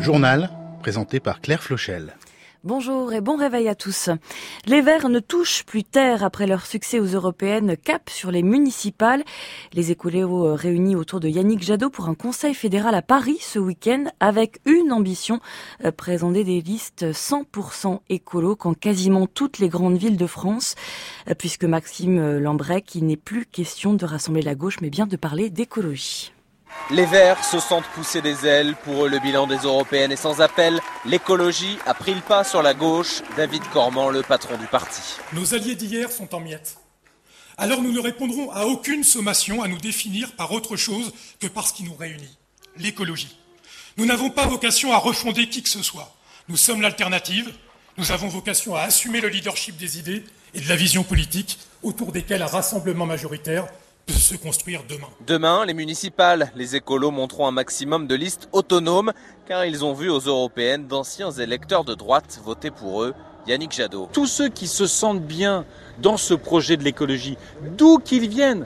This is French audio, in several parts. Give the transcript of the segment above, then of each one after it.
journal présenté par Claire Flochel. Bonjour et bon réveil à tous. Les Verts ne touchent plus terre après leur succès aux européennes, cap sur les municipales. Les écolos réunis autour de Yannick Jadot pour un conseil fédéral à Paris ce week-end avec une ambition, présenter des listes 100% écolo dans quasiment toutes les grandes villes de France, puisque Maxime Lambrec, il n'est plus question de rassembler la gauche mais bien de parler d'écologie. Les Verts se sentent pousser des ailes. Pour eux, le bilan des européennes est sans appel. L'écologie a pris le pas sur la gauche. David Cormand, le patron du parti. Nos alliés d'hier sont en miettes. Alors nous ne répondrons à aucune sommation à nous définir par autre chose que par ce qui nous réunit, l'écologie. Nous n'avons pas vocation à refonder qui que ce soit. Nous sommes l'alternative. Nous avons vocation à assumer le leadership des idées et de la vision politique autour desquelles un rassemblement majoritaire peut se construire demain. Demain, les municipales, les écolos monteront un maximum de listes autonomes car ils ont vu aux européennes d'anciens électeurs de droite voter pour eux. Yannick Jadot. Tous ceux qui se sentent bien dans ce projet de l'écologie, d'où qu'ils viennent,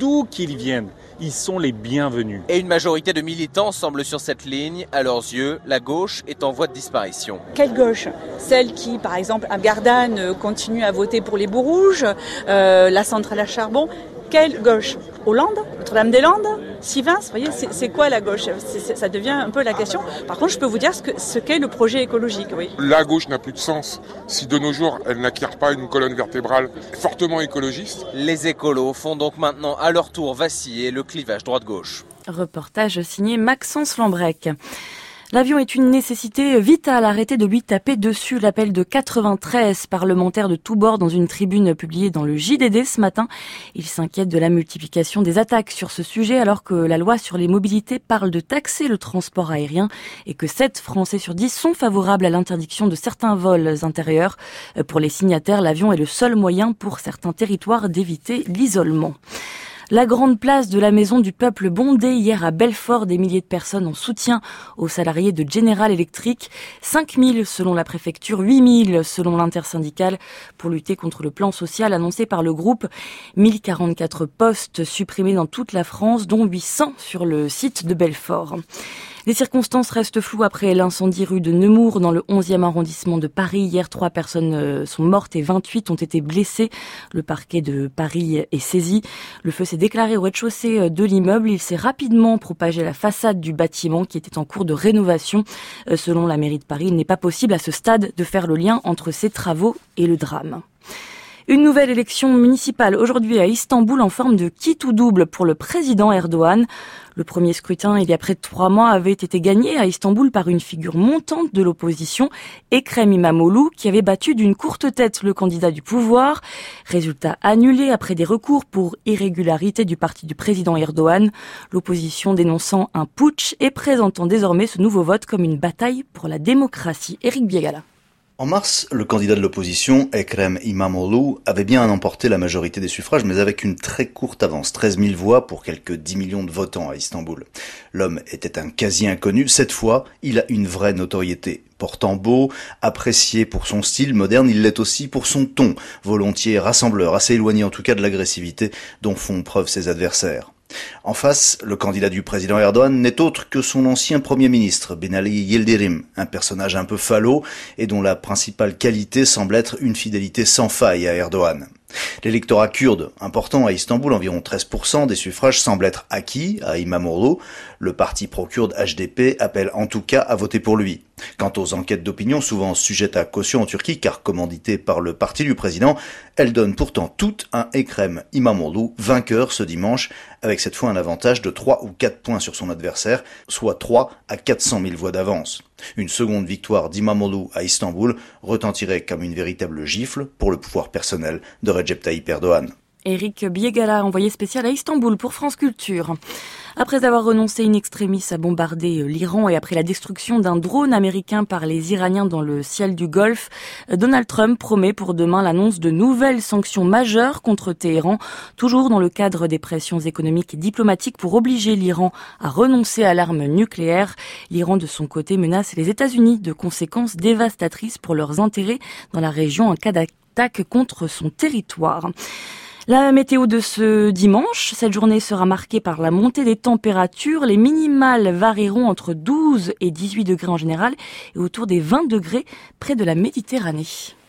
ils sont les bienvenus. Et une majorité de militants semble sur cette ligne. À leurs yeux, la gauche est en voie de disparition. Quelle gauche ? Celle qui, par exemple, à Gardanne, continue à voter pour les bouts rouges, la centrale à charbon. Quelle gauche ? Hollande ? Notre-Dame-des-Landes ? Sivens ? Vous voyez, c'est quoi la gauche ? Ça devient un peu la question. Par contre, je peux vous dire ce qu'est le projet écologique. Oui. La gauche n'a plus de sens si de nos jours, elle n'acquiert pas une colonne vertébrale fortement écologiste. Les écolos font donc maintenant à leur tour vaciller le clivage droite-gauche. Reportage signé Maxence Lambrec. L'avion est une nécessité vitale. Arrêtez de lui taper dessus. L'appel de 93 parlementaires de tous bords dans une tribune publiée dans le JDD ce matin. Ils s'inquiètent de la multiplication des attaques sur ce sujet alors que la loi sur les mobilités parle de taxer le transport aérien et que 7 Français sur 10 sont favorables à l'interdiction de certains vols intérieurs. Pour les signataires, l'avion est le seul moyen pour certains territoires d'éviter l'isolement. La grande place de la Maison du Peuple bondée hier à Belfort, des milliers de personnes en soutien aux salariés de General Electric. 5 000 selon la préfecture, 8 000 selon l'intersyndicale pour lutter contre le plan social annoncé par le groupe. 1044 postes supprimés dans toute la France, dont 800 sur le site de Belfort. Les circonstances restent floues après l'incendie rue de Nemours dans le 11e arrondissement de Paris. Hier, 3 personnes sont mortes et 28 ont été blessées. Le parquet de Paris est saisi. Le feu s'est déclaré au rez-de-chaussée de l'immeuble. Il s'est rapidement propagé à la façade du bâtiment qui était en cours de rénovation. Selon la mairie de Paris, il n'est pas possible à ce stade de faire le lien entre ces travaux et le drame. Une nouvelle élection municipale aujourd'hui à Istanbul en forme de kit ou double pour le président Erdogan. Le premier scrutin, il y a près de 3 mois, avait été gagné à Istanbul par une figure montante de l'opposition, Ekrem İmamoğlu, qui avait battu d'une courte tête le candidat du pouvoir. Résultat annulé après des recours pour irrégularité du parti du président Erdogan. L'opposition dénonçant un putsch et présentant désormais ce nouveau vote comme une bataille pour la démocratie. Éric Biégala. En mars, le candidat de l'opposition, Ekrem İmamoğlu, avait bien emporté la majorité des suffrages, mais avec une très courte avance, 13 000 voix pour quelques 10 millions de votants à Istanbul. L'homme était un quasi-inconnu. Cette fois, il a une vraie notoriété. Portant beau, apprécié pour son style moderne, il l'est aussi pour son ton, volontiers rassembleur, assez éloigné en tout cas de l'agressivité dont font preuve ses adversaires. En face, le candidat du président Erdogan n'est autre que son ancien premier ministre, Binali Yildirim, un personnage un peu falot et dont la principale qualité semble être une fidélité sans faille à Erdogan. L'électorat kurde, important à Istanbul, environ 13% des suffrages, semble être acquis à İmamoğlu. Le parti pro-kurde HDP appelle en tout cas à voter pour lui. Quant aux enquêtes d'opinion, souvent sujettes à caution en Turquie, car commanditées par le parti du président, elles donnent pourtant toutes un Ekrem İmamoğlu vainqueur ce dimanche, avec cette fois un avantage de 3 ou 4 points sur son adversaire, soit 3 à 400 000 voix d'avance. Une seconde victoire d'Imamoğlu à Istanbul retentirait comme une véritable gifle pour le pouvoir personnel de Recep Tayyip Erdogan. Éric Biégala, envoyé spécial à Istanbul pour France Culture. Après avoir renoncé in extremis à bombarder l'Iran et après la destruction d'un drone américain par les Iraniens dans le ciel du Golfe, Donald Trump promet pour demain l'annonce de nouvelles sanctions majeures contre Téhéran, toujours dans le cadre des pressions économiques et diplomatiques pour obliger l'Iran à renoncer à l'arme nucléaire. L'Iran, de son côté, menace les États-Unis de conséquences dévastatrices pour leurs intérêts dans la région en cas d'attaque contre son territoire. La météo de ce dimanche, cette journée sera marquée par la montée des températures. Les minimales varieront entre 12 et 18 degrés en général et autour des 20 degrés près de la Méditerranée.